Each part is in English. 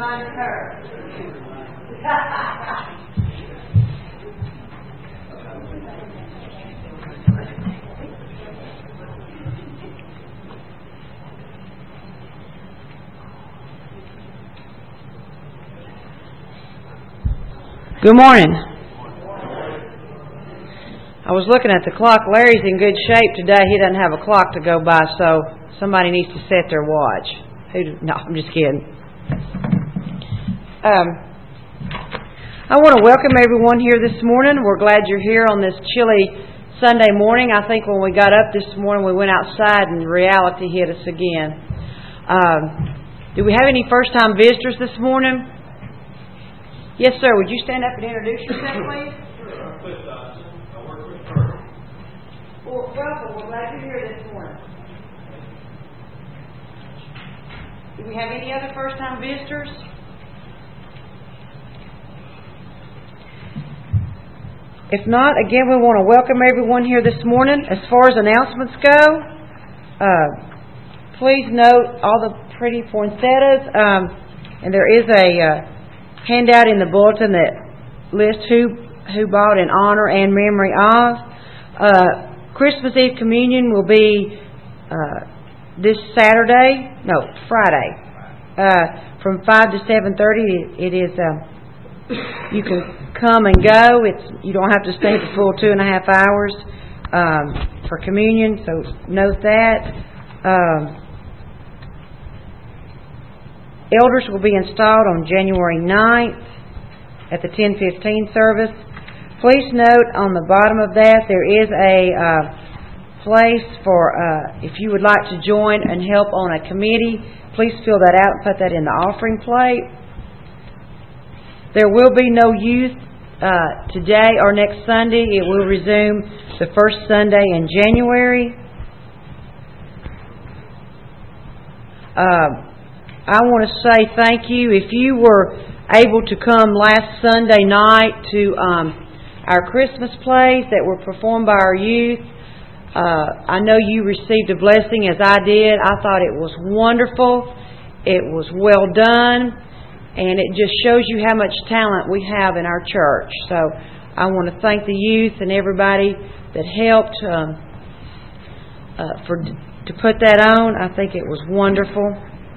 remind her. Good morning. I was looking at the clock. Larry's in good shape today. He doesn't have a clock to go by, so somebody needs to set their watch. No, I'm just kidding. I want to welcome everyone here this morning. We're glad you're here on this chilly Sunday morning. I think when we got up this morning, we went outside and reality hit us again. Do we have any first-time visitors this morning? Yes, sir. Would you stand up and introduce yourself, please? Sure. I'm Cliff Dodson. I work with her. Well, welcome. We're glad you're here this morning. Do we have any other first-time visitors? If not, again, we want to welcome everyone here this morning. As far as announcements go, please note all the pretty poinsettias. And there is a handout in the bulletin that lists who bought in honor and memory of. Christmas Eve communion will be this Friday, from 5 to 7:30. It is. You can come and go. You don't have to stay the full 2.5 hours for communion. So note that. Elders will be installed on January 9th at the 10:15 service. Please note on the bottom of that there is a place for if you would like to join and help on a committee, please fill that out and put that in the offering plate. There will be no youth today or next Sunday. It will resume the first Sunday in January. I want to say thank you. If you were able to come last Sunday night to our Christmas plays that were performed by our youth, I know you received a blessing as I did. I thought it was wonderful. It was well done. And it just shows you how much talent we have in our church. So I want to thank the youth and everybody that helped to put that on. I think it was wonderful.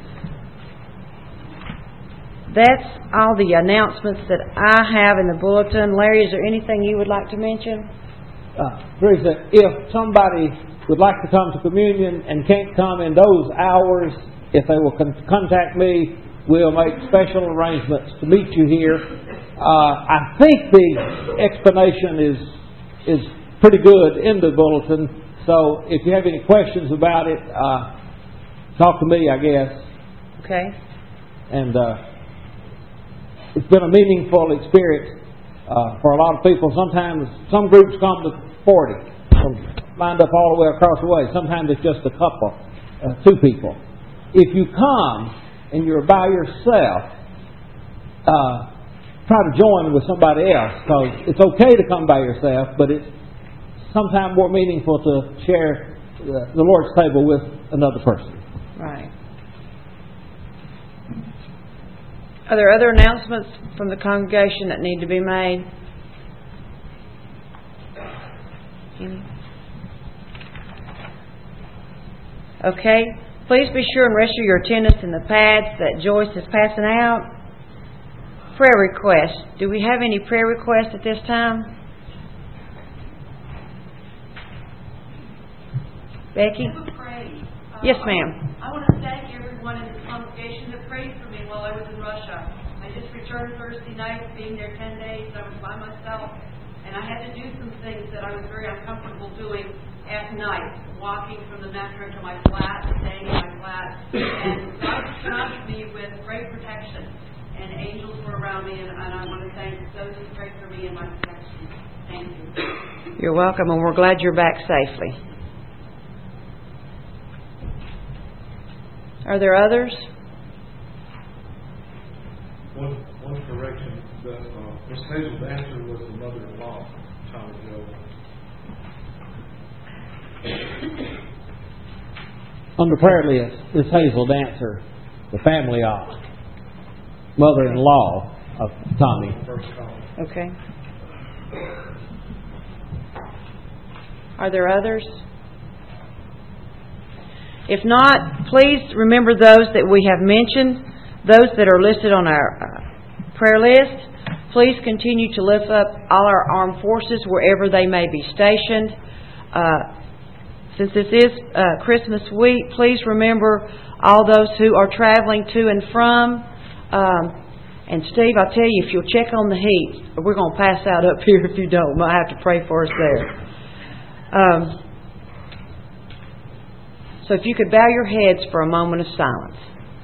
That's all the announcements that I have in the bulletin. Larry, is there anything you would like to mention? Teresa, if somebody would like to come to communion and can't come in those hours, if they will contact me, we'll make special arrangements to meet you here. I think the explanation is pretty good in the bulletin. So if you have any questions about it, talk to me, I guess. Okay. And it's been a meaningful experience for a lot of people. Sometimes some groups come to 40, lined up all the way across the way. Sometimes it's just a couple, 2 people. If you come and you're by yourself, try to join with somebody else, because it's okay to come by yourself, but it's sometimes more meaningful to share the Lord's table with another person. Right. Are there other announcements from the congregation that need to be made? Any? Okay. Please be sure and register your attendance in the pads that Joyce is passing out. Prayer requests. Do we have any prayer requests at this time? Becky? Yes, ma'am. I want to thank everyone in the congregation that prayed for me while I was in Russia. I just returned Thursday night, being there 10 days. I was by myself, and I had to do some things that I was very uncomfortable doing at night, walking from the metro to my flat, staying in my flat, and God surrounded me with great protection, and angels were around me, and I want to thank those who prayed for me and my protection. Thank you. You're welcome, and we're glad you're back safely. Are there others? One correction. Miss Hazel Dancer was the mother-in-law Tommy Joe. On the prayer list is Hazel Dancer, the family of. mother-in-law of Tommy. First call. Okay. Are there others? If not, please remember those that we have mentioned, those that are listed on our prayer list. Please continue to lift up all our armed forces wherever they may be stationed. Since this is Christmas week, please remember all those who are traveling to and from. And Steve, I'll tell you, if you'll check on the heat, we're going to pass out up here if you don't. Might have to pray for us there. So if you could bow your heads for a moment of silence.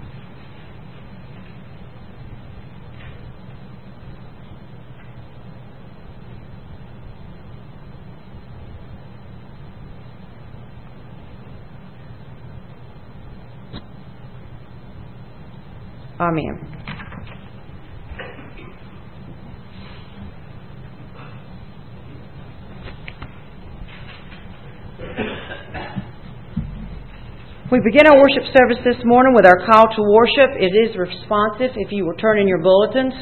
Amen. We begin our worship service this morning with our call to worship. It is responsive if you will turn in your bulletins.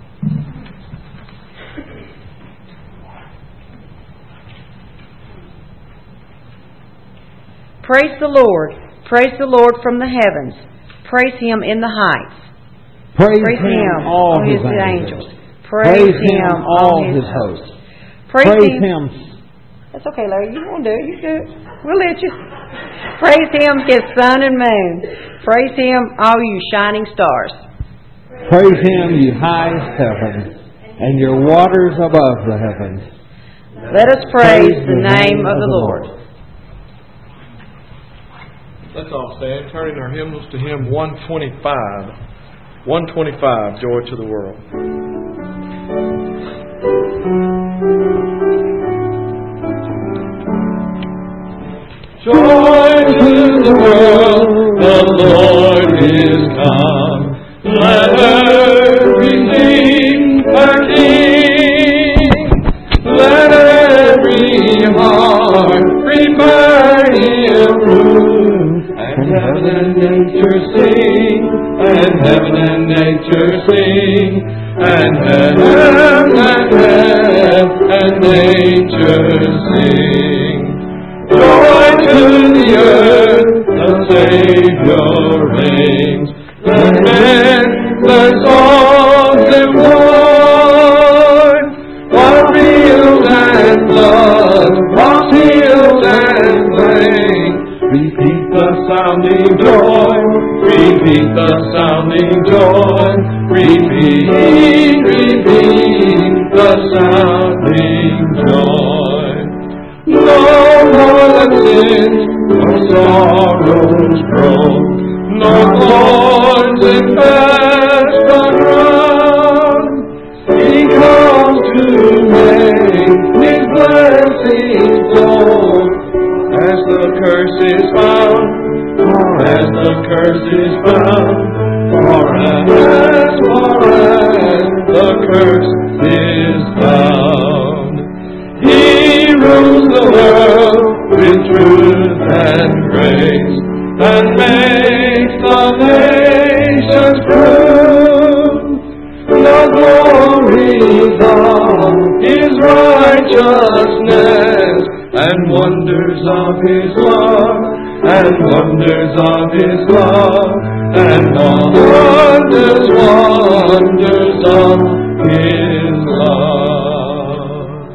Praise the Lord. Praise the Lord from the heavens. Praise Him in the heights. Praise Him, all His angels. Praise Him, all His hosts. Praise Him. That's okay, Larry. You want to do it. You do it. We'll let you. Praise Him, His sun and moon. Praise Him, all you shining stars. Praise Him, you highest heavens, and your waters above the heavens. Let us praise the name of the Lord. Let's all stand, turning our hymnals to hymn 125. 125, Joy to the World. Joy to the world, the Lord is come. Let everything her King. Let every heart prepare Him room. And heaven and nature sing, and heaven and nature sing, and heaven and nature sing. Joy to the earth, the Savior reigns. Let men learn songs and wine, while field and blood, cross hills and plain. Repeat the sounding joy, repeat the sounding joy, repeat the sounding joy. No more sins, nor sorrows grow, nor thorns infest the ground. He comes to make His blessings flow. As the curse is found, as the curse is found, for as the curse is found. He rules the world with truth and grace, and makes the nations prove the glories of His righteousness, and wonders of His love, and wonders of His love, and wonders of His love.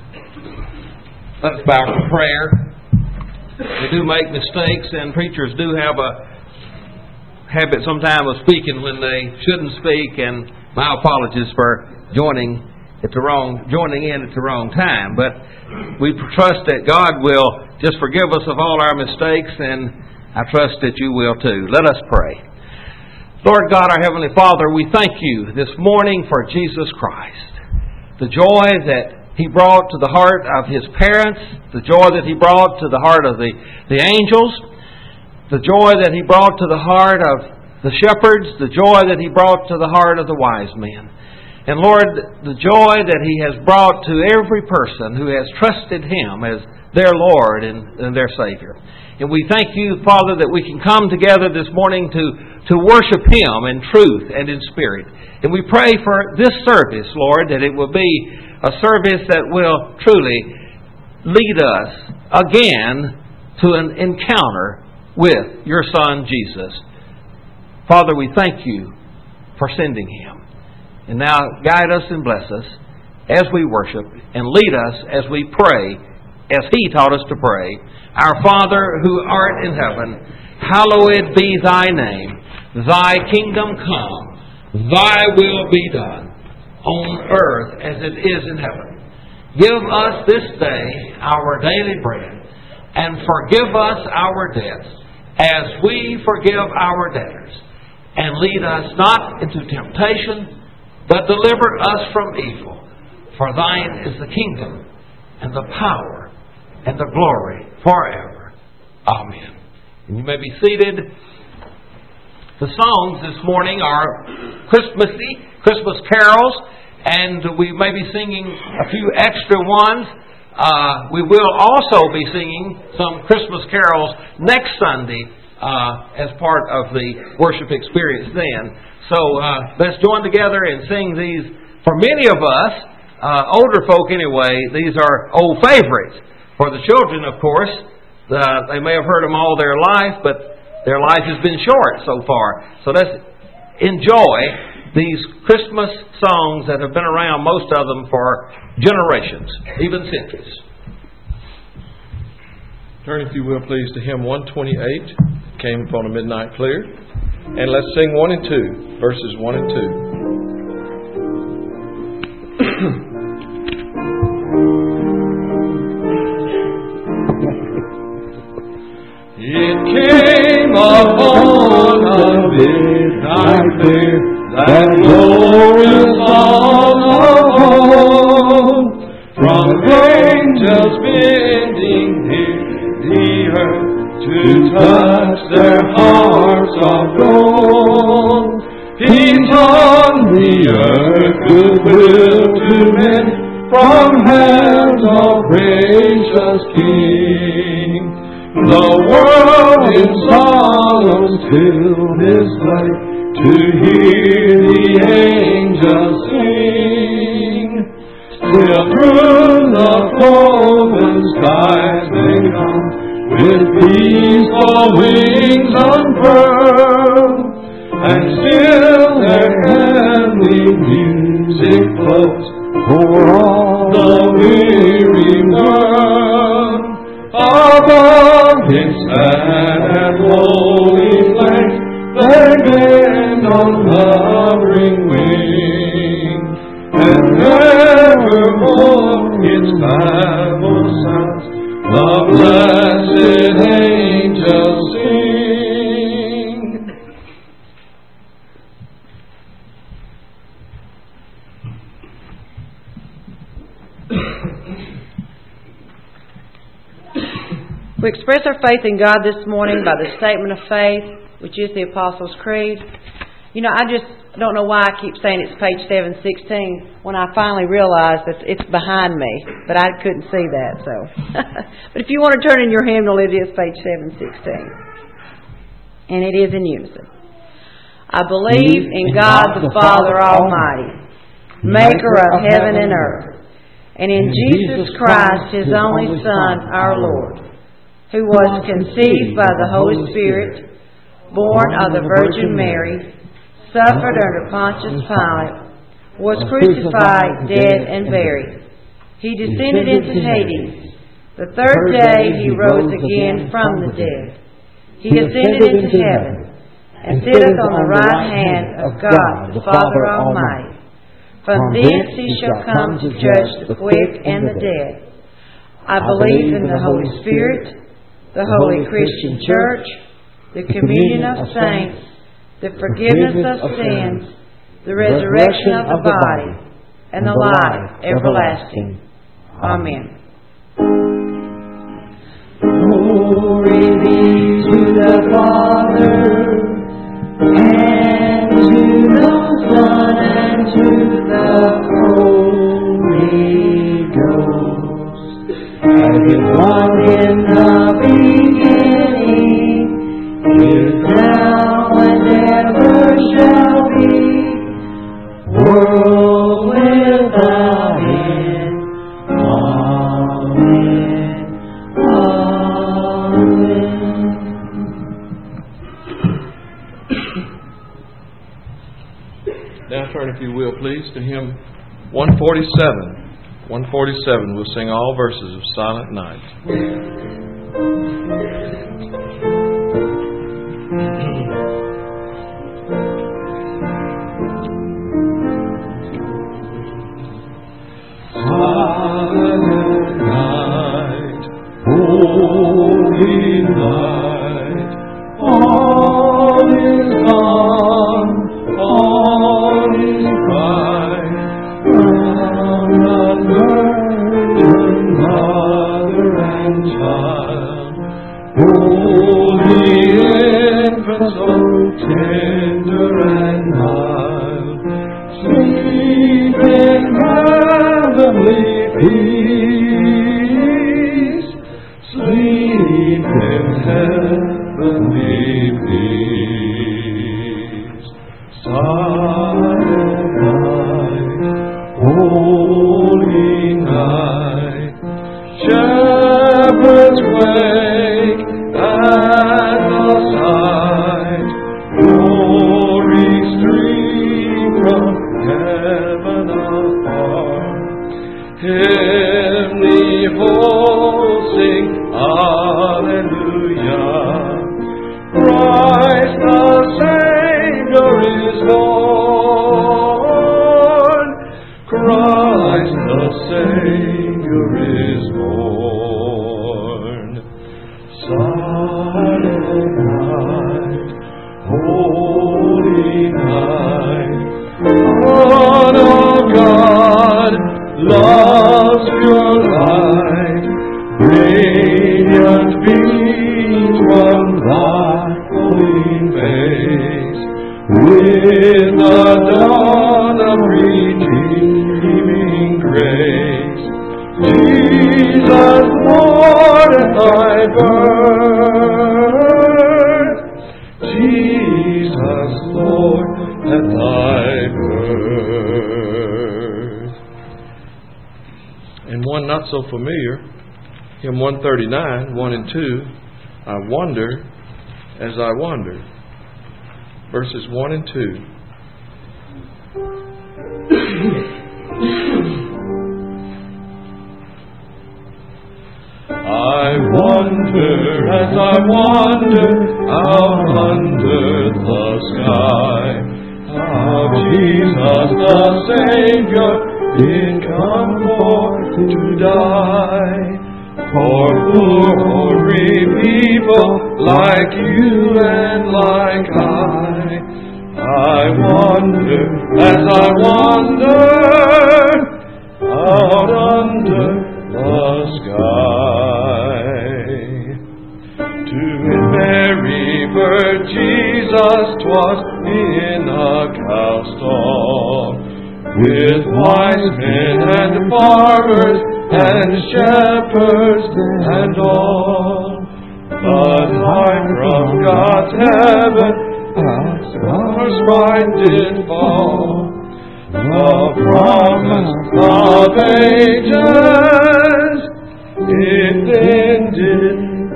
Let's bow for prayer. We do make mistakes, and preachers do have a habit sometimes of speaking when they shouldn't speak, and my apologies for joining in at the wrong time. But we trust that God will just forgive us of all our mistakes, and I trust that you will too. Let us pray. Lord God, our Heavenly Father, we thank you this morning for Jesus Christ. The joy that He brought to the heart of His parents, the joy that He brought to the heart of the angels, the joy that He brought to the heart of the shepherds, the joy that He brought to the heart of the wise men. And Lord, the joy that He has brought to every person who has trusted Him as their Lord and their Savior. And we thank you, Father, that we can come together this morning to to worship Him in truth and in spirit. And we pray for this service, Lord, that it will be a service that will truly lead us again to an encounter with your Son, Jesus. Father, we thank you for sending Him. And now guide us and bless us as we worship, and lead us as we pray, as He taught us to pray. Our Father, who art in heaven, hallowed be thy name. Thy kingdom come, thy will be done, on earth as it is in heaven. Give us this day our daily bread, and forgive us our debts, as we forgive our debtors. And lead us not into temptation, but deliver us from evil. For thine is the kingdom, and the power, and the glory forever. Amen. And you may be seated. The songs this morning are Christmassy, Christmas carols, and we may be singing a few extra ones. We will also be singing some Christmas carols next Sunday as part of the worship experience then. So let's join together and sing these. For many of us, older folk anyway, these are old favorites. For the children, of course, they may have heard them all their life, but their life has been short so far. So let's enjoy these Christmas songs that have been around, most of them, for generations, even centuries. Turn, if you will, please, to hymn 128, Came Upon a Midnight Clear. And let's sing 1 and 2, verses 1 and 2. It came upon a midnight clear, that glorious song of hope, from angels bending near the earth to touch their hearts of gold. Peace on the earth, goodwill to men, from hands of gracious King. The world in sorrow still displayed, to hear the angels sing. Still through the golden skies they come, with peaceful wings unfurled, and still their heavenly music flows for all the weary world. Above its sad and lonely flank, they bend on hovering wing, and evermore its baffled sounds the blessed angels sing. We express our faith in God this morning by the statement of faith, which is the Apostles' Creed. You know, I just don't know why I keep saying it's page 716 when I finally realized that it's behind me, but I couldn't see that. So, but if you want to turn in your hymnal, it is page 716, and it is in unison. I believe in God the Father Almighty, maker of heaven and earth, and in Jesus Christ, His only Son, our Lord, who was conceived by the Holy Spirit, born of the Virgin Mary, suffered under Pontius Pilate, was crucified, dead, and buried. He descended into Hades. The third day He rose again from the dead. He ascended into heaven, and sitteth on the right hand of God the Father Almighty. From thence He shall come to judge the quick and the dead. I believe in the Holy Spirit, the Holy Christian Church, the communion of saints, the forgiveness of sins, the resurrection of the body, and the life everlasting. Amen. Glory be to the Father, and to the Son, and to the Holy Ghost, as it was in the beginning, is now, and ever. Now turn, if you will, please, to hymn 147. 147, we'll sing all verses of Silent Night. Silent night, holy night, all is gone, all is bright, round the virgin mother and child, holy infant, so tender and mild, sleep in heavenly peace, sleep in heavenly peace. Silent night, holy night, shepherds wake at the sight, glory stream from heaven apart. Heavenly hosts sing Alleluia. Christ the Savior is born. Christ the Savior is born. Silent night, holy night, Son of God, love's pure light, radiant beams from thy glowing face, with the dawn of redeeming grace. Jesus, Lord, at thy birth, Jesus, Lord, at thy birth. And one not so familiar, hymn 139, 1 and 2, I wonder as I wander. Verses 1 and 2. I wonder as I wander out under the sky, how Jesus the Savior did come forth to die, for poor hungry people like you and like I wonder as I wander out under the sky. To Mary birth Jesus 'twas in a cow stall, with wise men and farmers and shepherds and all. But high from God's heaven as stars bright did fall, the promise of ages it then did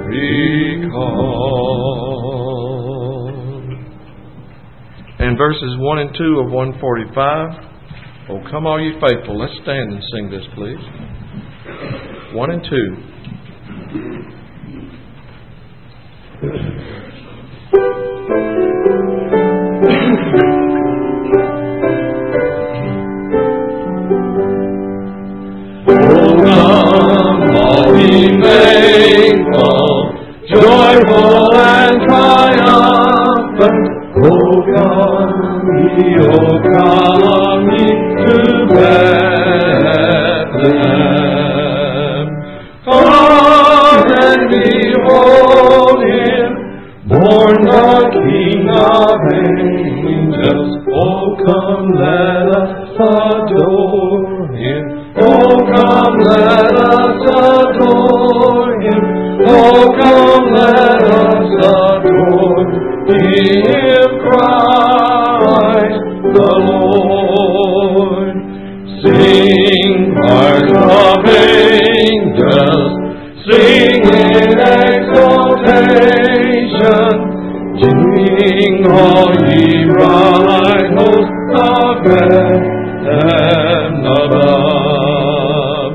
recall. And verses 1 and 2 of 145. Oh, come all ye faithful. Let's stand and sing this, please. 1 and 2. Come, all ye faithful, joyful and triumphant. Oh, come ye to Bethlehem. Come and behold him, born the King of angels. Oh, come, let us adore him. Oh, come, let us adore him. Oh, come, let us adore him, Christ the Lord. Sing choirs of angels, sing in exaltation. Sing all ye bright hosts of heaven above.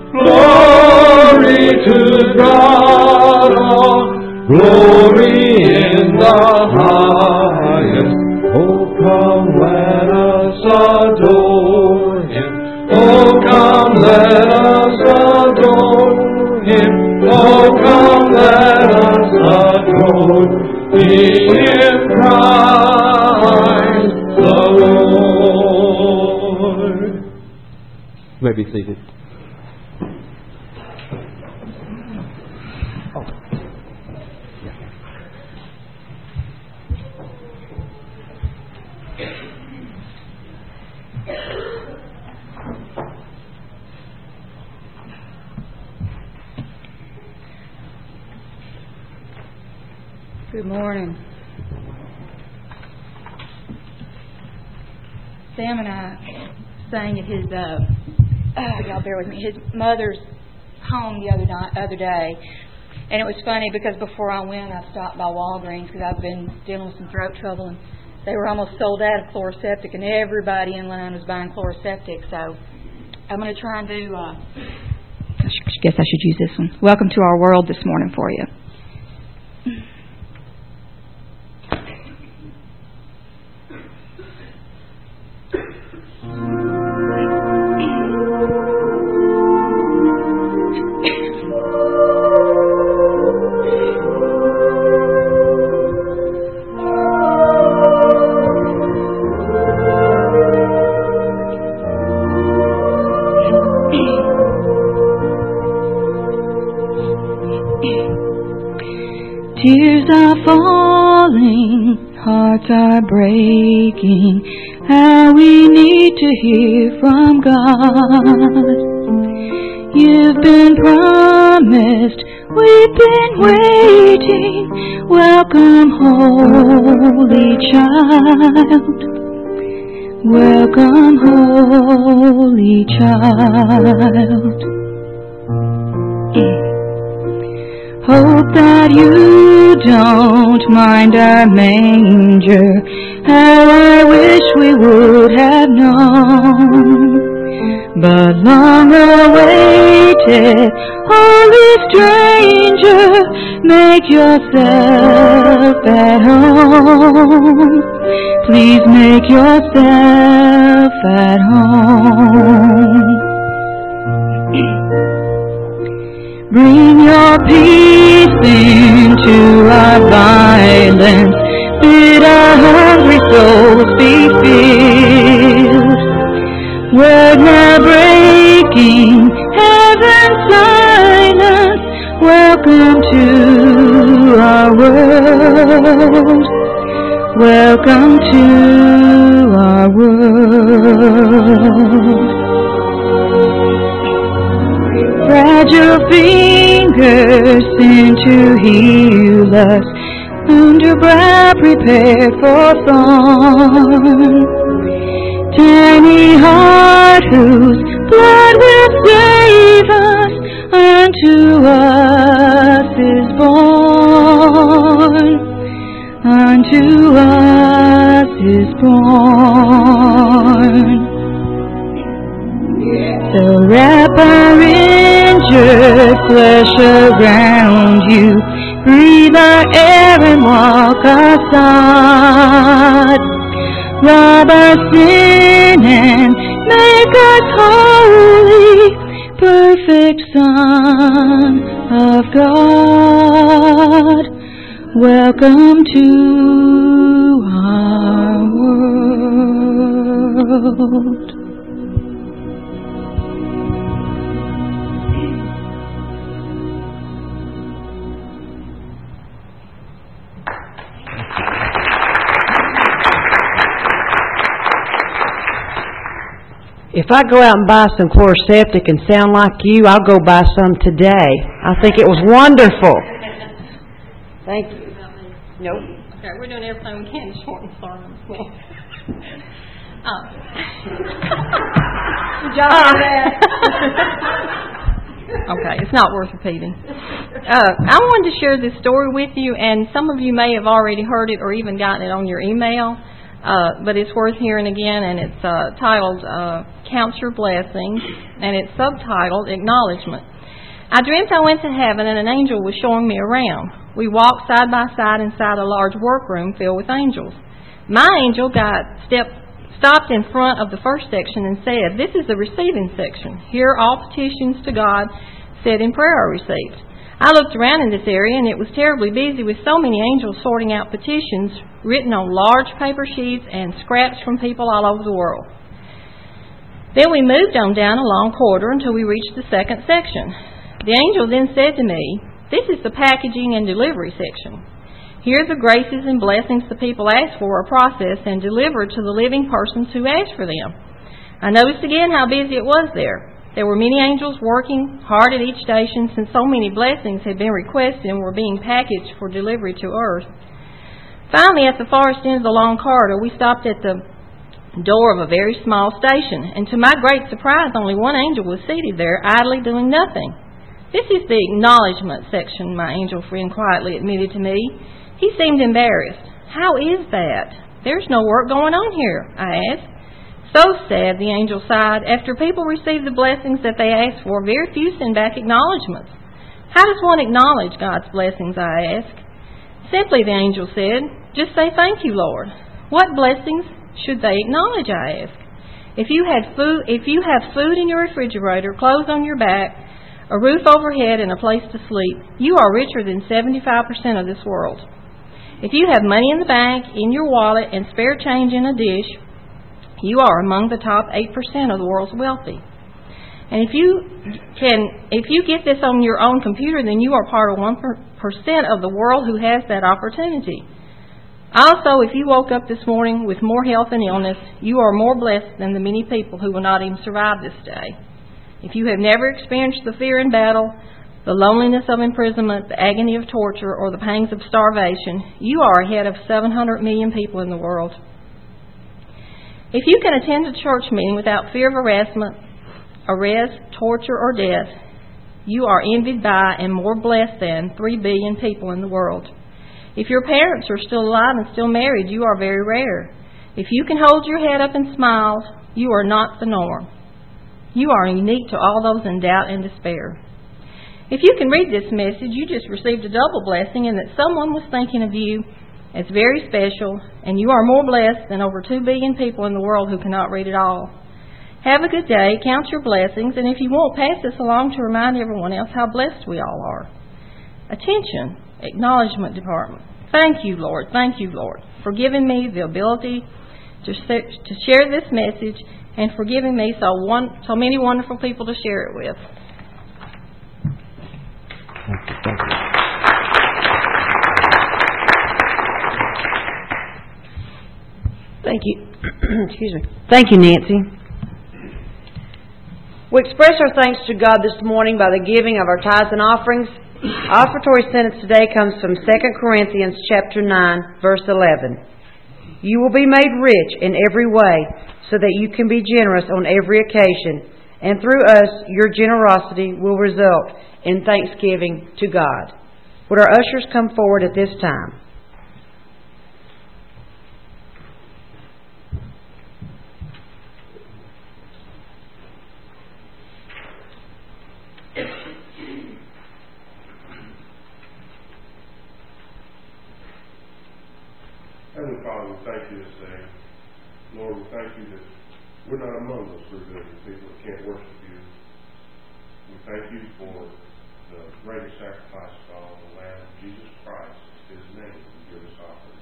Glory to God, all glory in the highest. Oh, come, let us adore Him. Oh, come, let us adore Him. Oh, come, let us adore Him, Christ the Lord. You may be seated. Good morning. Sam and I sang at his, y'all bear with me, his mother's home the other day. And it was funny because before I went, I stopped by Walgreens because I've been dealing with some throat trouble. And they were almost sold out of Chloraseptic, and everybody in line was buying Chloraseptic. So I'm going to try and do, I guess I should use this one. Welcome to our world this morning for you. Tears are falling, hearts are breaking, how we need to hear from God. You've been promised, we've been waiting. Welcome, Holy Child. Welcome, Holy Child. Hope that you don't mind our manger, how I wish we would have known. But long awaited, holy stranger, make yourself at home. Please make yourself at home. Bring your peace into our violence. Bid our hungry souls be filled. Word now breaking, heaven's silence. Welcome to our world. Welcome to our world. Fragile fingers sent to heal us, under brow prepared for thorn. Tiny heart whose blood will save us, unto us is born. Unto us is born. So wrap our injured flesh around you, breathe our air and walk our sod. Rob our sin and make us holy, perfect Son of God. Welcome to our world. If I go out and buy some Chloraseptic and sound like you, I'll go buy some today. I think it was wonderful. Thank you. Nope. Okay, we're doing everything we can to shorten sermons. Did y'all hear that? Okay, it's not worth repeating. I wanted to share this story with you, and some of you may have already heard it or even gotten it on your email. but it's worth hearing again, and it's titled Count Your Blessings, and it's subtitled Acknowledgement. I dreamt I went to heaven and an angel was showing me around. We walked side by side inside a large workroom filled with angels. My angel stopped in front of the first section and said, "This is the receiving section. Here all petitions to God said in prayer are received." I looked around in this area and it was terribly busy with so many angels sorting out petitions written on large paper sheets and scraps from people all over the world. Then we moved on down a long corridor until we reached the second section. The angel then said to me, "This is the packaging and delivery section. Here the graces and blessings the people ask for are processed and delivered to the living persons who ask for them." I noticed again how busy it was there. There were many angels working hard at each station since so many blessings had been requested and were being packaged for delivery to earth. Finally, at the farthest end of the long corridor, we stopped at the door of a very small station, and to my great surprise, only one angel was seated there, idly doing nothing. "This is the acknowledgement section," my angel friend quietly admitted to me. He seemed embarrassed. "How is that? There's no work going on here," I asked. "So sad," the angel sighed. "After people receive the blessings that they ask for, very few send back acknowledgments." "How does one acknowledge God's blessings?" I asked. "Simply," the angel said, "just say, 'Thank you, Lord.'" "What blessings should they acknowledge?" I asked. If you have food in your refrigerator, clothes on your back, a roof overhead, and a place to sleep, you are richer than 75% of this world. If you have money in the bank, in your wallet, and spare change in a dish, you are among the top 8% of the world's wealthy. And if you get this on your own computer, then you are part of 1% of the world who has that opportunity. Also, if you woke up this morning with more health and illness, you are more blessed than the many people who will not even survive this day. If you have never experienced the fear in battle, the loneliness of imprisonment, the agony of torture, or the pangs of starvation, you are ahead of 700 million people in the world. If you can attend a church meeting without fear of harassment, arrest, torture, or death, you are envied by and more blessed than 3 billion people in the world. If your parents are still alive and still married, you are very rare. If you can hold your head up and smile, you are not the norm. You are unique to all those in doubt and despair. If you can read this message, you just received a double blessing in that someone was thinking of you as very special, and you are more blessed than over 2 billion people in the world who cannot read it all. Have a good day, count your blessings, and if you won't, pass this along to remind everyone else how blessed we all are. Attention, Acknowledgement Department. Thank you, Lord, for giving me the ability to share this message and for giving me so many wonderful people to share it with. Thank you. Excuse me. Thank you, Nancy. We express our thanks to God this morning by the giving of our tithes and offerings. Our offertory sentence today comes from 2 Corinthians chapter 9, verse 11. You will be made rich in every way so that you can be generous on every occasion, and through us your generosity will result in thanksgiving to God. Would our ushers come forward at this time? Heavenly Father, we thank you this day. Lord, we thank you that we're not among those 3 billion people that can't worship you. We thank you for the greatest sacrifice of all, the Lamb of Jesus Christ. His name we give this offering.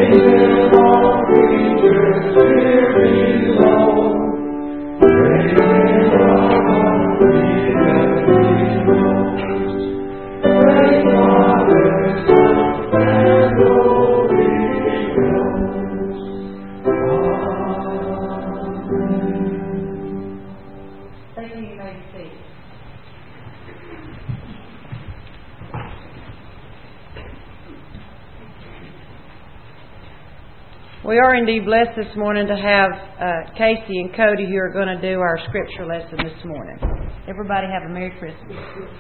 We are indeed blessed this morning to have Casey and Cody who are going to do our scripture lesson this morning. Everybody have a Merry Christmas.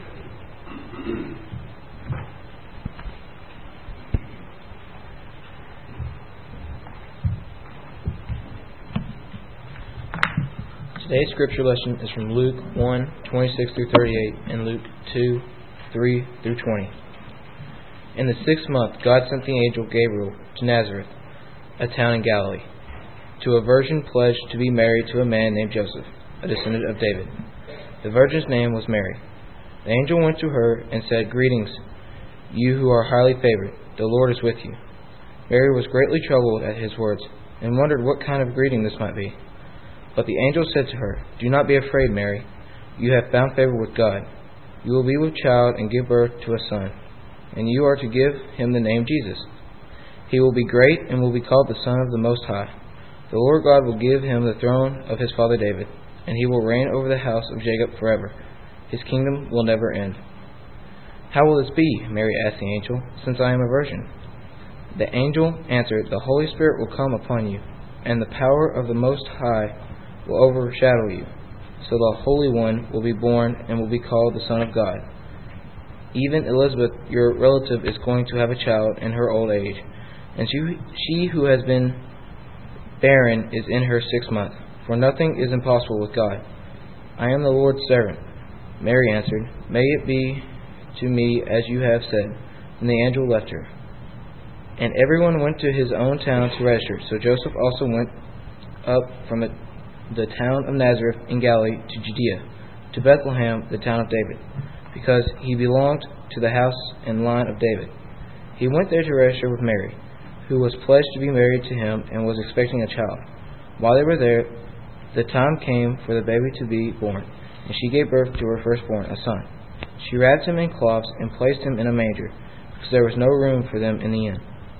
Today's scripture lesson is from Luke 1, 26 through 38 and Luke 2, 3 through 20. In the 6th month, God sent the angel Gabriel to Nazareth, a town in Galilee, to a virgin pledged to be married to a man named Joseph, a descendant of David. The virgin's name was Mary. The angel went to her and said, "Greetings, you who are highly favored. The Lord is with you." Mary was greatly troubled at his words, and wondered what kind of greeting this might be. But the angel said to her, "Do not be afraid, Mary. You have found favor with God. You will be with child and give birth to a son, and you are to give him the name Jesus. He will be great and will be called the Son of the Most High. The Lord God will give him the throne of his father David, and he will reign over the house of Jacob forever. His kingdom will never end." "How will this be?" Mary asked the angel, "since I am a virgin?" The angel answered, "The Holy Spirit will come upon you, and the power of the Most High will overshadow you. So the Holy One will be born and will be called the Son of God. Even Elizabeth, your relative, is going to have a child in her old age, and she who has been barren is in her 6th month, for nothing is impossible with God. I am the Lord's servant." Mary answered, "May it be to me as you have said." And the angel left her. And everyone went to his own town to register. So Joseph also went up from the town of Nazareth in Galilee to Judea, to Bethlehem, the town of David, because he belonged to the house and line of David. He went there to register with Mary, who was pledged to be married to him and was expecting a child. While they were there, the time came for the baby to be born, and she gave birth to her firstborn, a son. She wrapped him in cloths and placed him in a manger, because there was no room for them in the inn.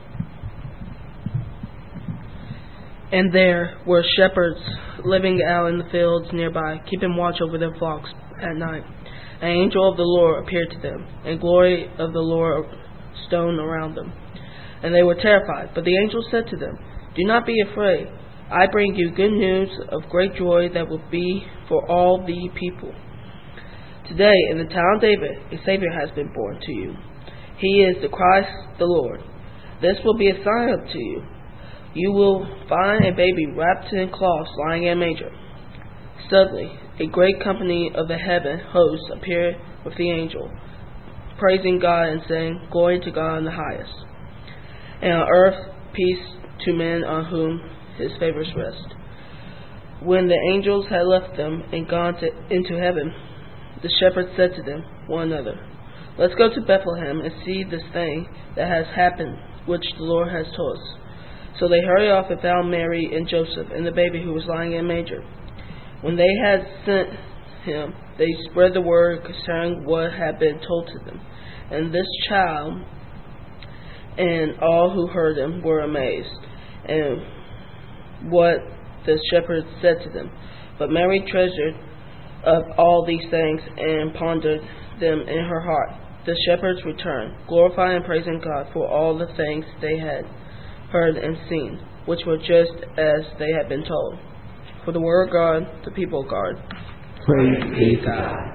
And there were shepherds living out in the fields nearby, keeping watch over their flocks at night. An angel of the Lord appeared to them, and glory of the Lord shone around them. And they were terrified. But the angel said to them, "Do not be afraid. I bring you good news of great joy that will be for all the people. Today, in the town of David, a Savior has been born to you. He is the Christ the Lord. This will be a sign to you. You will find a baby wrapped in cloths lying in a manger." Suddenly, a great company of the heaven hosts appeared with the angel, praising God and saying, "Glory to God in the highest, and on earth peace to men on whom his favors rest." When the angels had left them and gone into heaven, the shepherds said to one another, "Let's go to Bethlehem and see this thing that has happened, which the Lord has told us." So they hurried off and found Mary and Joseph and the baby who was lying in a manger. When they had sent him, they spread the word concerning what had been told to them. And this child and all who heard them were amazed, and what the shepherds said to them. But Mary treasured up all these things and pondered them in her heart. The shepherds returned, glorifying and praising God for all the things they had heard and seen, which were just as they had been told. For the word of God, the people of God. Praise be to God.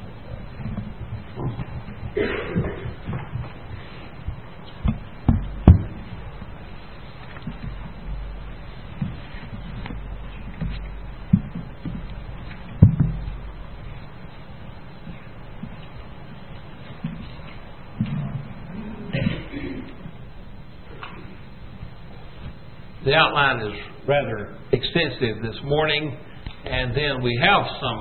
The outline is rather extensive this morning, and then we have some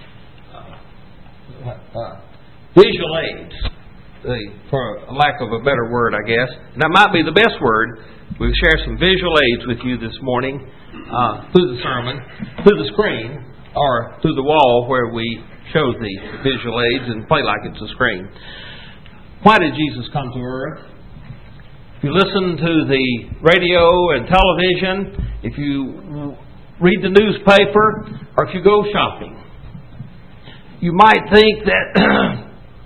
visual aids, for lack of a better word, I guess. And that might be the best word, We'll share some visual aids with you this morning through the sermon, through the screen, or through the wall where we show the visual aids and play like it's a screen. Why did Jesus come to earth? If you listen to the radio and television, if you read the newspaper, or if you go shopping, you might think that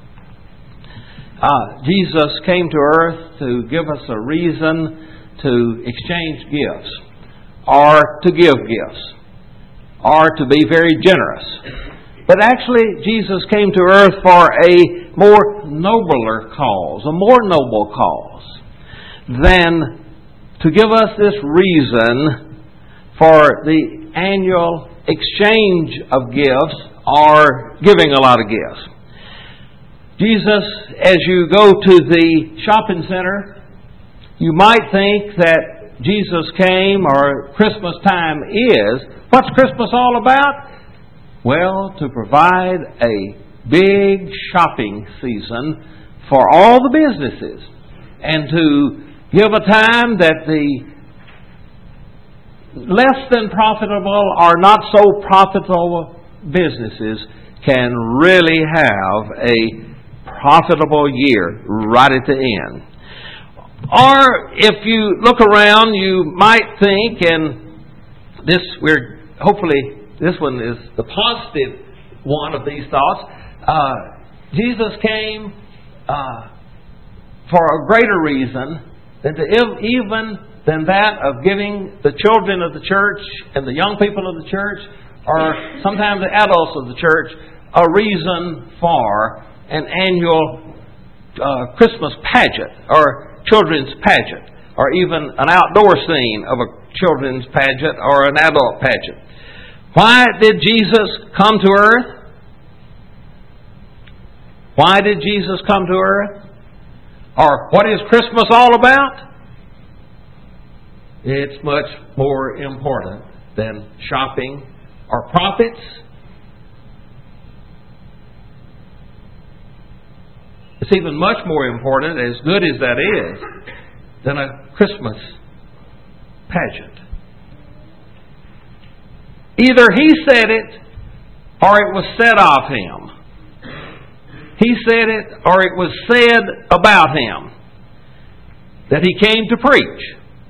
Jesus came to earth to give us a reason to exchange gifts, or to give gifts, or to be very generous. But actually, Jesus came to earth for a more nobler cause, a more noble cause, than to give us this reason for the annual exchange of gifts or giving a lot of gifts. Jesus, as you go to the shopping center, you might think that Jesus came, or Christmas time is. What's Christmas all about? Well, to provide a big shopping season for all the businesses, and to give a time that the less than profitable or not so profitable businesses can really have a profitable year right at the end. Or if you look around, you might think, and hopefully this one is the positive one of these thoughts. Jesus came for a greater reason than that of giving the children of the church and the young people of the church, or sometimes the adults of the church, a reason for an annual Christmas pageant or children's pageant, or even an outdoor scene of a children's pageant or an adult pageant. Why did Jesus come to earth? Why did Jesus come to earth? Or what is Christmas all about? It's much more important than shopping or profits. It's even much more important, as good as that is, than a Christmas pageant. Either He said it, or it was said of Him. He said it, or it was said about Him, that He came to preach.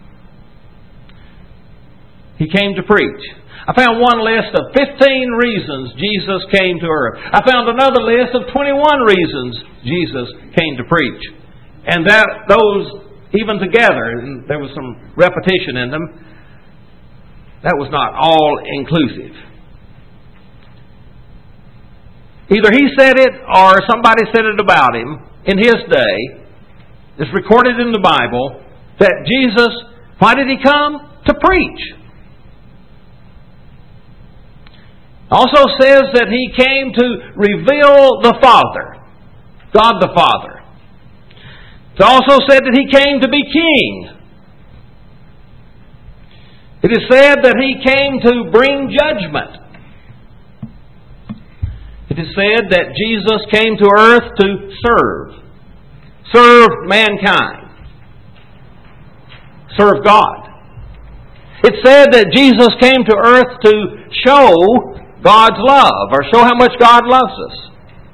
He came to preach. I found one list of 15 reasons Jesus came to earth. I found another list of 21 reasons Jesus came to preach. And those, even together, and there was some repetition in them, that was not all inclusive. Either He said it, or somebody said it about Him in His day. It's recorded in the Bible that Jesus, why did He come? To preach. Also says that He came to reveal the Father, God the Father. It also said that He came to be King. It is said that He came to bring judgment. It is said that Jesus came to earth to serve mankind, serve God. It said that Jesus came to earth to show God's love, or show how much God loves us.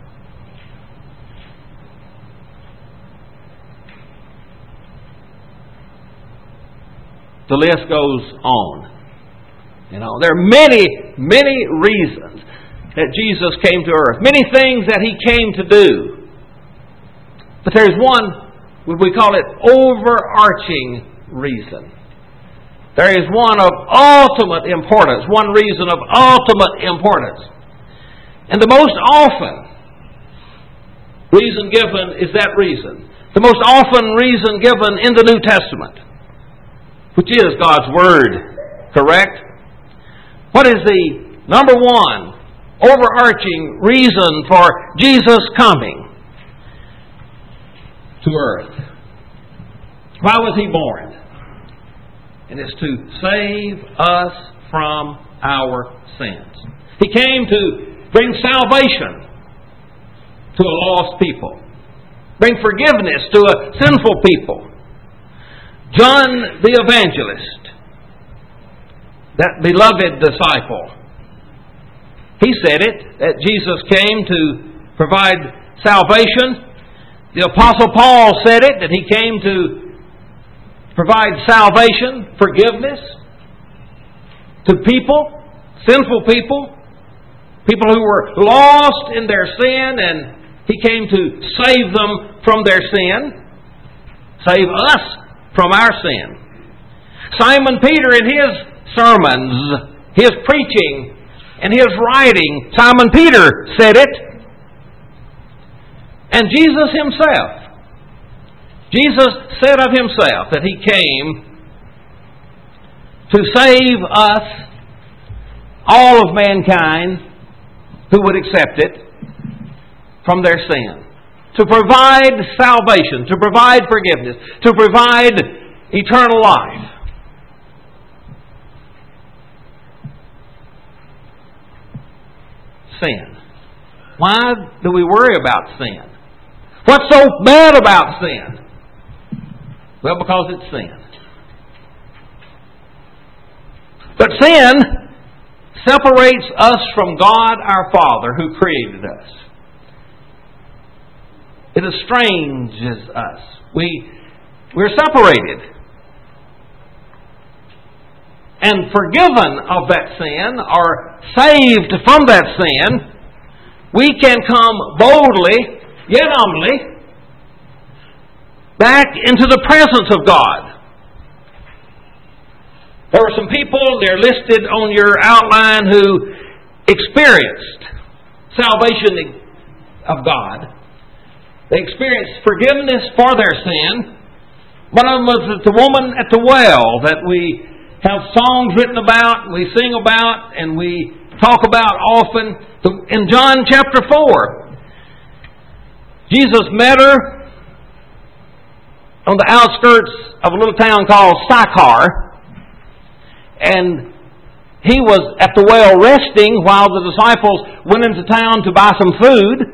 The list goes on. There are many, many reasons that Jesus came to earth. Many things that He came to do. But there's one, we call it overarching reason. There is one of ultimate importance, one reason of ultimate importance. And the most often reason given is that reason. The most often reason given in the New Testament, which is God's Word, correct? What is the number one overarching reason for Jesus coming to earth? Why was He born? And it's to save us from our sins. He came to bring salvation to a lost people, bring forgiveness to a sinful people, John the Evangelist, that beloved disciple, he said it, that Jesus came to provide salvation. The Apostle Paul said it, that he came to provide salvation, forgiveness to people, sinful people, people who were lost in their sin, and he came to save them from their sin, save us from our sin. Simon Peter, in his sermons, his preaching, and his writing, Simon Peter said it. And Jesus himself, Jesus said of himself that he came to save us, all of mankind who would accept it, from their sin. To provide salvation, to provide forgiveness, to provide eternal life. Sin. Why do we worry about sin? What's so bad about sin? Well, because it's sin. But sin separates us from God our Father who created us. It estranges us. We're separated. And forgiven of that sin, or saved from that sin, we can come boldly, yet humbly, back into the presence of God. There were some people, they're listed on your outline, who experienced salvation of God. They experienced forgiveness for their sin. One of them was the woman at the well that we have songs written about, we sing about, and we talk about often. In John chapter 4, Jesus met her on the outskirts of a little town called Sychar, and he was at the well resting while the disciples went into town to buy some food.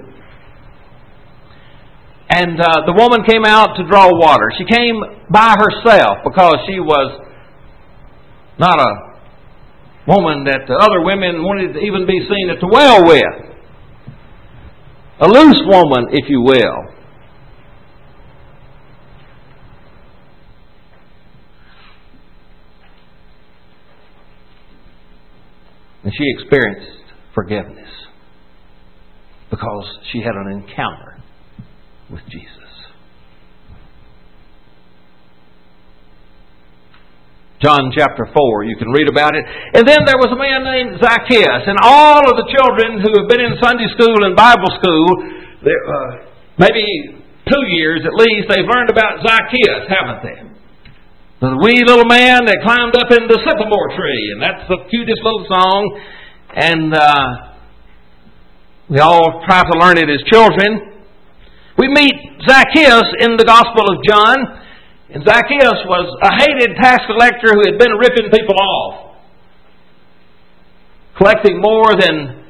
And the woman came out to draw water. She came by herself because she was not a woman that the other women wanted to even be seen at the well with. A loose woman, if you will. And she experienced forgiveness because she had an encounter with Jesus. John chapter 4, you can read about it. And then there was a man named Zacchaeus. And all of the children who have been in Sunday school and Bible school, maybe 2 years at least, they've learned about Zacchaeus, haven't they? The wee little man that climbed up in the sycamore tree. And that's the cutest little song. And we all try to learn it as children. We meet Zacchaeus in the Gospel of John. And Zacchaeus was a hated tax collector who had been ripping people off, collecting more than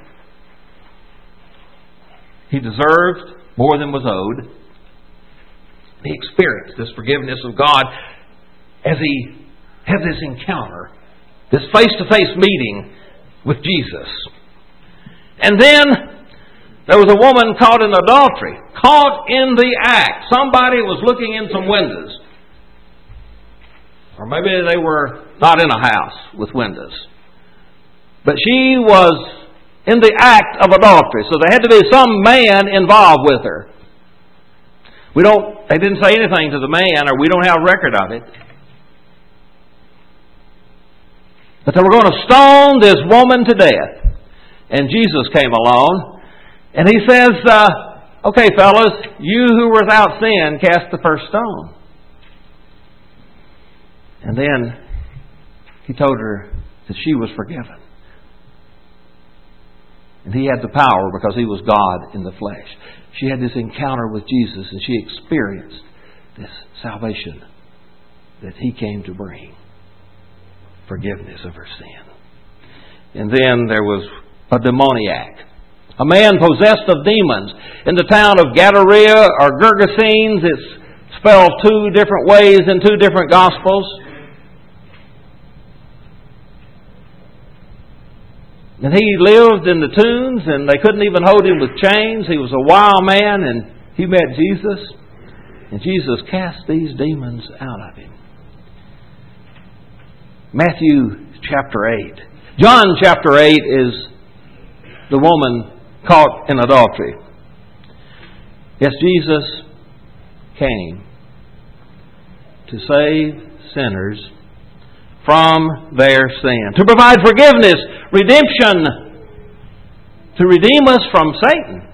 he deserved, more than was owed. He experienced this forgiveness of God as he had this encounter, this face-to-face meeting with Jesus. And then there was a woman caught in adultery, caught in the act. Somebody was looking in some windows. Or maybe they were not in a house with windows. But she was in the act of adultery. So there had to be some man involved with her. They didn't say anything to the man, or we don't have record of it. But they were going to stone this woman to death. And Jesus came along. And he says, okay, fellas, you who were without sin, cast the first stone. And then he told her that she was forgiven. And he had the power because he was God in the flesh. She had this encounter with Jesus and she experienced this salvation that he came to bring. Forgiveness of her sin. And then there was a demoniac. A man possessed of demons in the town of Gadara or Gergesenes. It's spelled two different ways in two different Gospels. And he lived in the tombs, and they couldn't even hold him with chains. He was a wild man, and he met Jesus, and Jesus cast these demons out of him. Matthew chapter 8. John chapter 8 is the woman caught in adultery. Yes, Jesus came to save sinners from their sin, to provide forgiveness, redemption, to redeem us from Satan,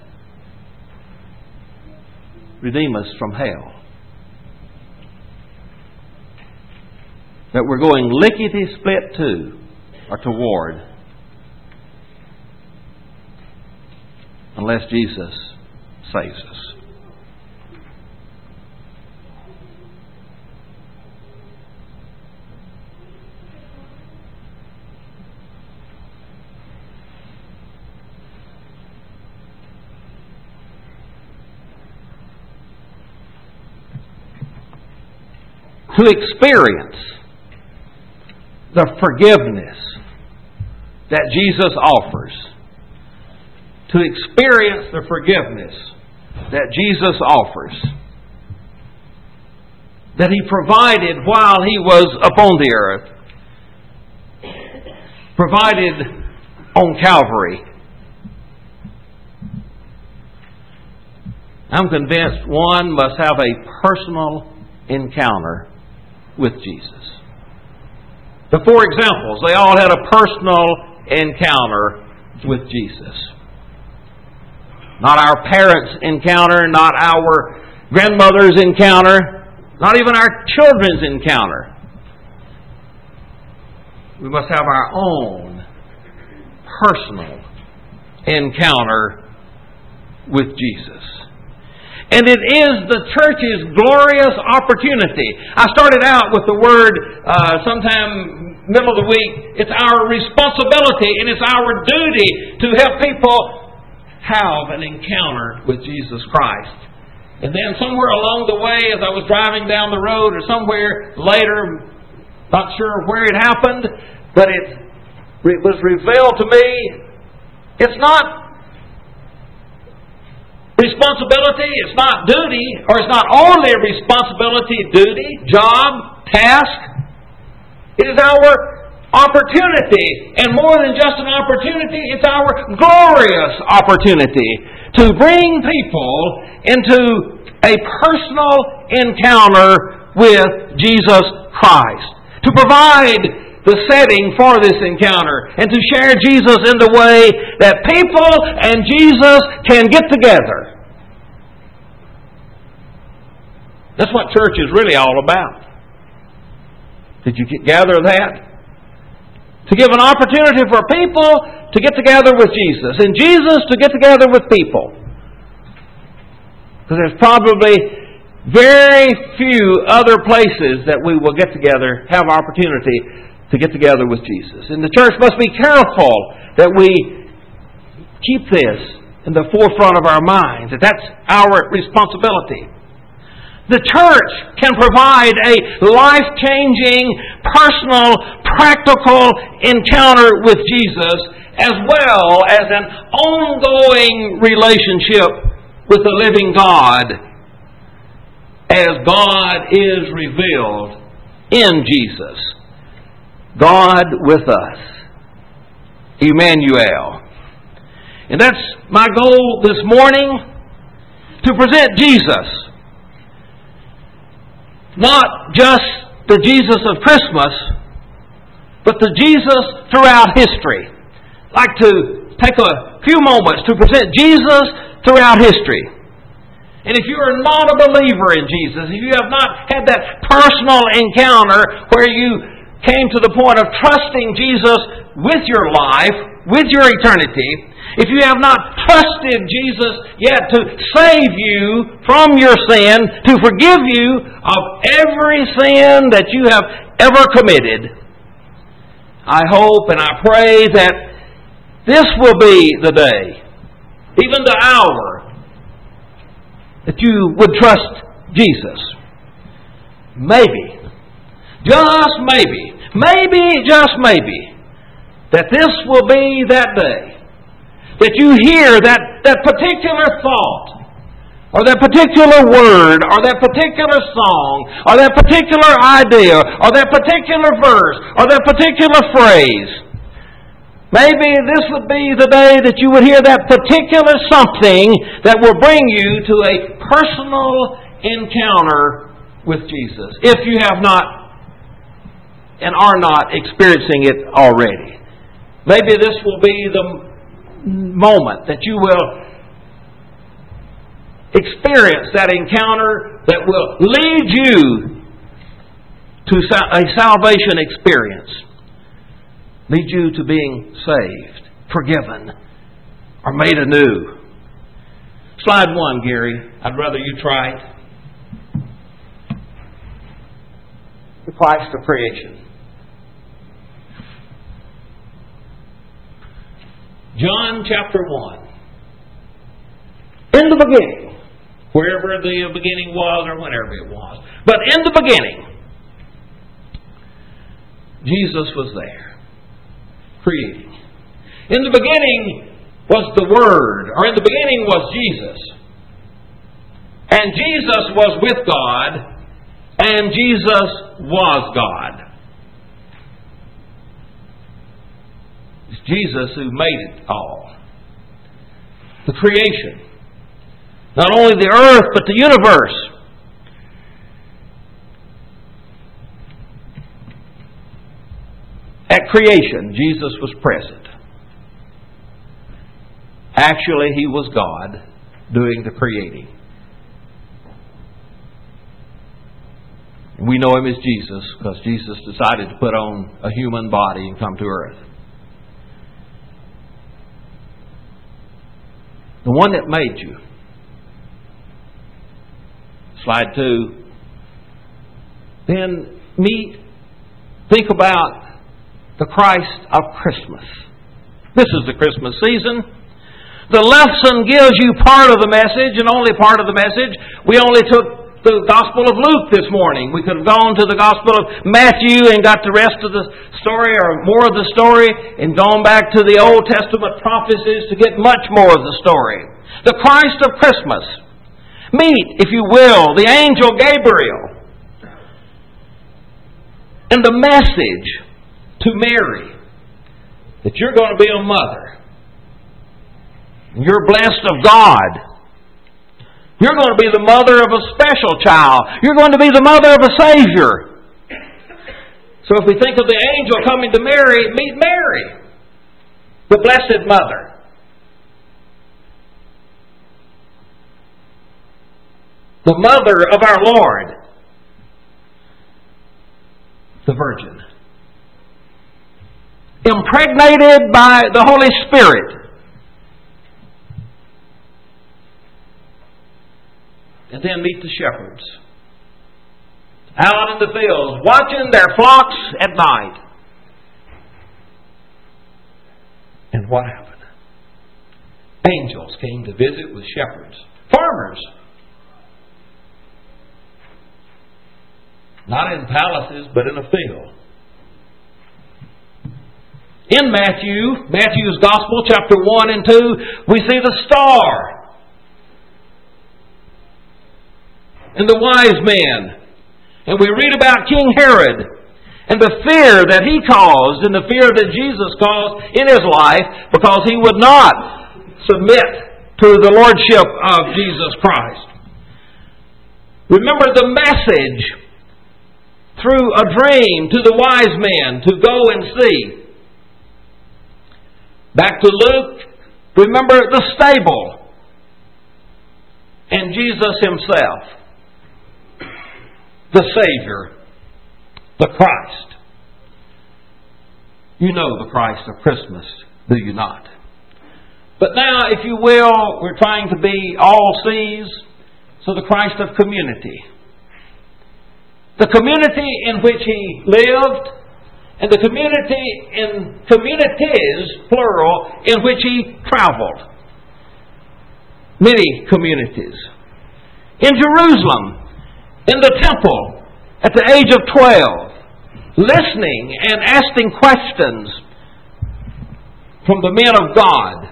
redeem us from hell. That we're going lickety-split to or toward unless Jesus saves us. To experience the forgiveness that Jesus offers, to experience the forgiveness that Jesus offers, that He provided while He was upon the earth, provided on Calvary. I'm convinced one must have a personal encounter with Jesus. The four examples, they all had a personal encounter with Jesus. Not our parents' encounter, not our grandmother's encounter, not even our children's encounter. We must have our own personal encounter with Jesus. And it is the church's glorious opportunity. I started out with the word sometime middle of the week. It's our responsibility and it's our duty to help people have an encounter with Jesus Christ. And then somewhere along the way, as I was driving down the road or somewhere later, not sure where it happened, but it was revealed to me, it's not responsibility, it's not duty, or it's not only a responsibility, duty, job, task. It is our opportunity, and more than just an opportunity, it's our glorious opportunity to bring people into a personal encounter with Jesus Christ, to provide the setting for this encounter, and to share Jesus in the way that people and Jesus can get together. That's what church is really all about. Did you gather that? To give an opportunity for people to get together with Jesus, and Jesus to get together with people. Because there's probably very few other places that we will get together, have opportunity to get together with Jesus. And the church must be careful that we keep this in the forefront of our minds, that that's our responsibility. The church can provide a life-changing, personal, practical encounter with Jesus, as well as an ongoing relationship with the living God, as God is revealed in Jesus. God with us. Emmanuel. And that's my goal this morning, to present Jesus. Not just the Jesus of Christmas, but the Jesus throughout history. I'd like to take a few moments to present Jesus throughout history. And if you are not a believer in Jesus, if you have not had that personal encounter where you came to the point of trusting Jesus with your life, with your eternity, if you have not trusted Jesus yet to save you from your sin, to forgive you of every sin that you have ever committed, I hope and I pray that this will be the day, even the hour, that you would trust Jesus. maybe, just maybe, that this will be that day that you hear that particular thought, or that particular word, or that particular song, or that particular idea, or that particular verse, or that particular phrase. Maybe this would be the day that you would hear that particular something that will bring you to a personal encounter with Jesus, if you have not and are not experiencing it already. Maybe this will be the moment that you will experience that encounter that will lead you to a salvation experience, lead you to being saved, forgiven, or made anew. Slide 1, Gary. I'd rather you try it. The Christ of creation. John chapter 1. In the beginning, wherever the beginning was or whenever it was, but in the beginning, Jesus was there, creating. In the beginning was the Word, or in the beginning was Jesus. And Jesus was with God, and Jesus was God. It's Jesus who made it all. The creation. Not only the earth, but the universe. At creation, Jesus was present. Actually, He was God doing the creating. We know Him as Jesus because Jesus decided to put on a human body and come to earth. The one that made you. Slide 2. Then think about the Christ of Christmas. This is the Christmas season. The lesson gives you part of the message and only part of the message. We only took the Gospel of Luke this morning. We could have gone to the Gospel of Matthew and got the rest of the story or more of the story and gone back to the Old Testament prophecies to get much more of the story. The Christ of Christmas. Meet, if you will, the angel Gabriel and the message to Mary that you're going to be a mother. You're blessed of God. You're going to be the mother of a special child. You're going to be the mother of a Savior. So if we think of the angel coming to Mary, meet Mary, the Blessed Mother. The mother of our Lord, the Virgin. Impregnated by the Holy Spirit. And then meet the shepherds. Out in the fields, watching their flocks at night. And what happened? Angels came to visit with shepherds. Farmers. Not in palaces, but in a field. In Matthew's Gospel, chapter 1 and 2, we see the star. And the wise men. And we read about King Herod and the fear that he caused and the fear that Jesus caused in his life because he would not submit to the lordship of Jesus Christ. Remember the message through a dream to the wise men to go and see. Back to Luke, remember the stable and Jesus Himself. The Savior, the Christ. You know the Christ of Christmas, do you not? But now, if you will, we're trying to be all C's, so the Christ of community. The community in which He lived, and the community in communities, plural, in which He traveled. Many communities. In Jerusalem, in the temple, at the age of 12, listening and asking questions from the men of God,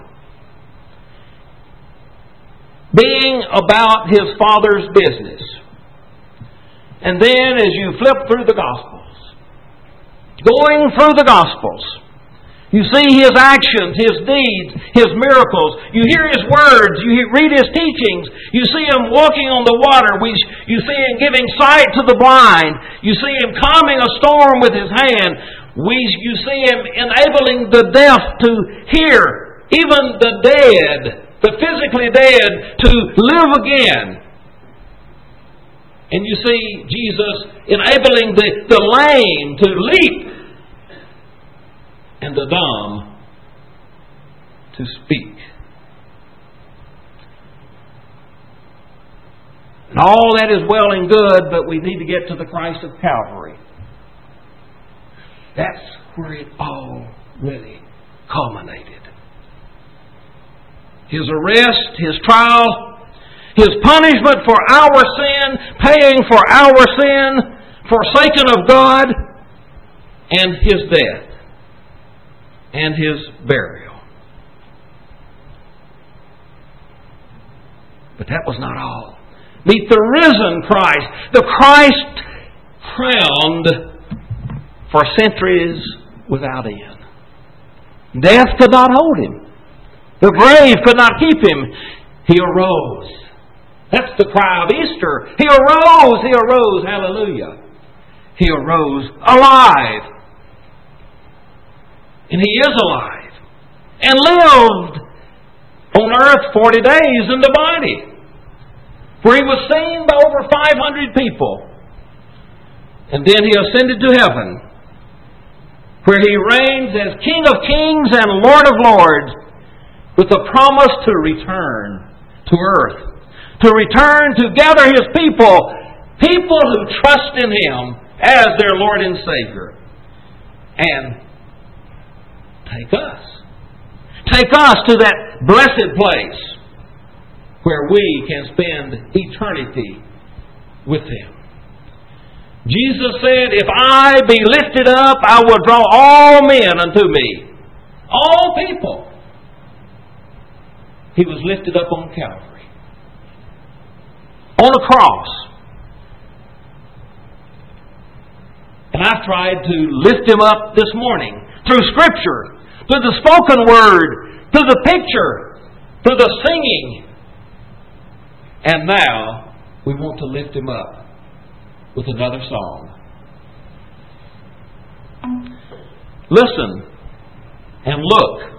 being about his Father's business. And then as you flip through the Gospels, going through the Gospels, you see His actions, His deeds, His miracles. You hear His words. You read His teachings. You see Him walking on the water. You see Him giving sight to the blind. You see Him calming a storm with His hand. You see Him enabling the deaf to hear, even the dead, the physically dead, to live again. And you see Jesus enabling the lame to leap and the dumb to speak. And all that is well and good, but we need to get to the Christ of Calvary. That's where it all really culminated. His arrest, His trial, His punishment for our sin, paying for our sin, forsaken of God, and His death and His burial. But that was not all. Meet the risen Christ, the Christ crowned for centuries without end. Death could not hold Him. The grave could not keep Him. He arose. That's the cry of Easter. He arose, He arose, hallelujah. He arose alive. And He is alive. And lived on earth 40 days in the body, where He was seen by over 500 people. And then He ascended to heaven, where He reigns as King of kings and Lord of lords, with a promise to return to earth, to return to gather His people who trust in Him as their Lord and Savior, and take us to that blessed place where we can spend eternity with Him. Jesus said, "If I be lifted up, I will draw all men unto me." All people. He was lifted up on Calvary, on a cross. And I've tried to lift Him up this morning through Scripture, through the spoken word, through the picture, through the singing. And now we want to lift Him up with another song. Listen and look.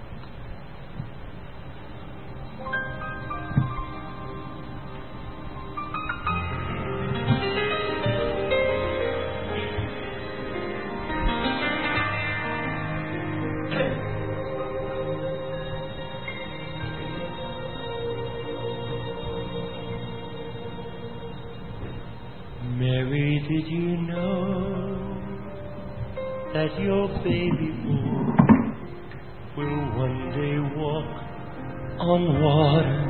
Mary, did you know that your baby boy will one day walk on water?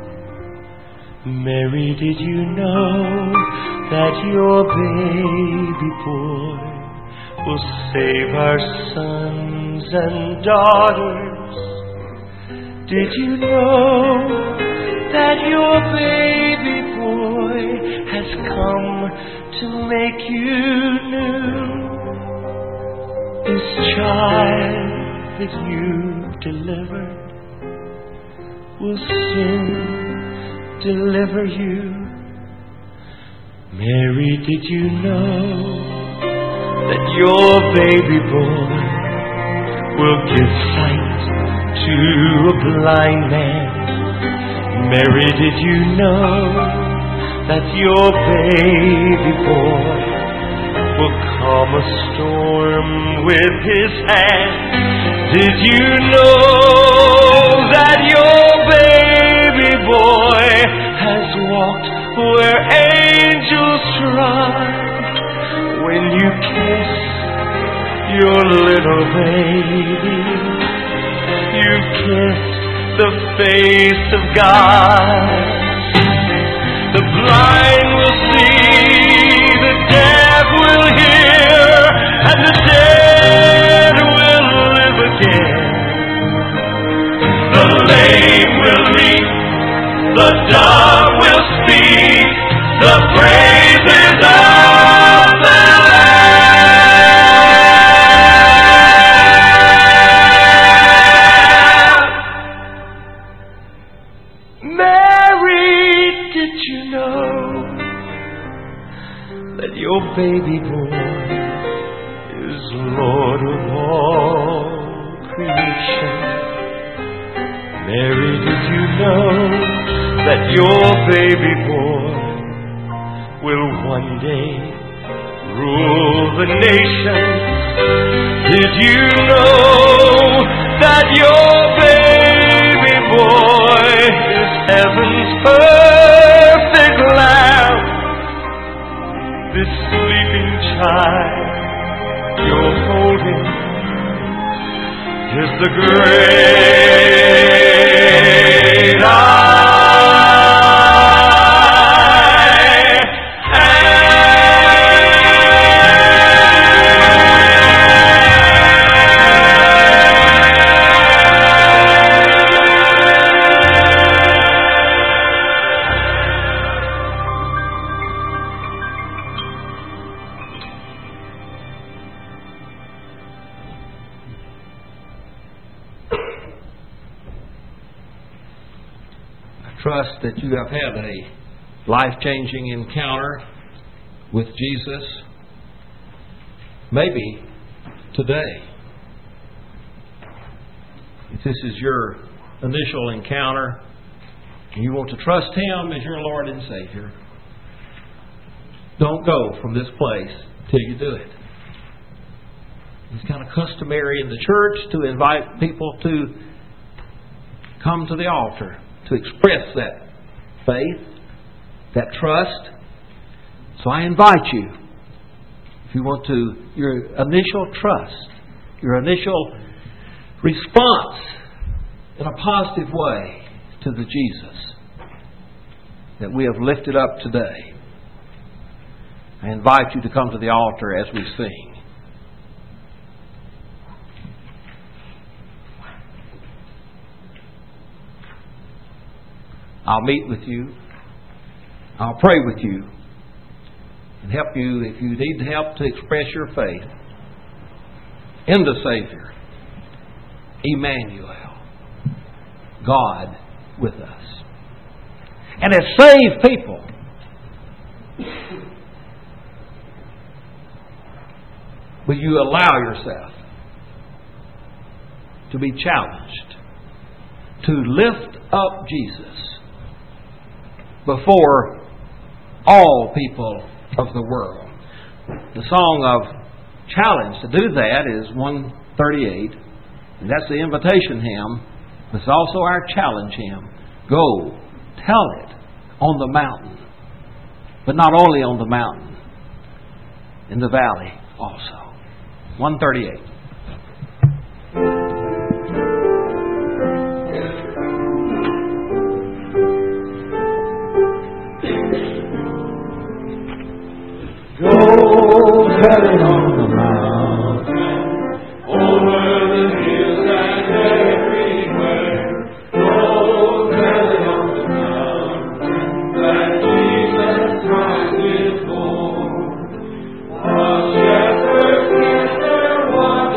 Mary, did you know that your baby boy will save our sons and daughters? Did you know that your baby boy has come to make you new? This child that you delivered will soon deliver you. Mary, did you know that your baby boy will give sight to a blind man? Mary, did you know that your baby boy will calm a storm with His hand? Did you know that your baby boy has walked where angels ride? When you kiss your little baby, you've kissed the face of God. The blind will see, the dead the dove will speak the praises of the Lamb. Mary, did you know that your baby boy is Lord of all creation? Mary, did you know that your baby boy will one day rule the nations? Did you know that your baby boy is heaven's perfect lamb? This sleeping child you're holding is the great I trust that you have had a life-changing encounter with Jesus, maybe today. If this is your initial encounter and you want to trust Him as your Lord and Savior, don't go from this place till you do it. It's kind of customary in the church to invite people to come to the altar to express that faith, that trust. So I invite you, if you want to, your initial trust, your initial response in a positive way to the Jesus that we have lifted up today. I invite you to come to the altar as we sing. I'll meet with you. I'll pray with you and help you if you need help to express your faith in the Savior, Emmanuel, God with us. And as saved people, will you allow yourself to be challenged to lift up Jesus before all people of the world? The song of challenge to do that is 138, and that's the invitation hymn. It's also our challenge hymn. Go, tell it on the mountain, but not only on the mountain, in the valley also. 138. Tell it on the mountain, over the hills and everywhere. Oh, tell it on the mountain that Jesus Christ is born. A shepherd's sister was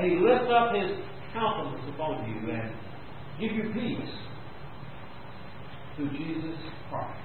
and He lift up His countenance upon you and give you peace through Jesus Christ.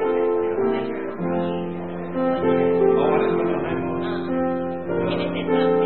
Oh, I didn't know that name was.